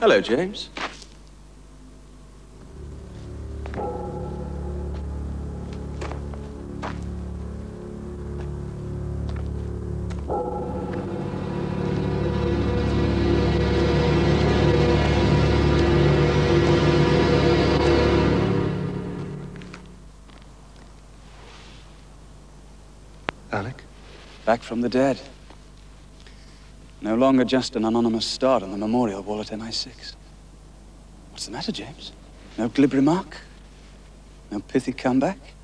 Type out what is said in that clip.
Hello, James. Alec? Back from the dead. No longer just an anonymous star on the memorial wall at MI6. What's the matter, James? No glib remark? No pithy comeback?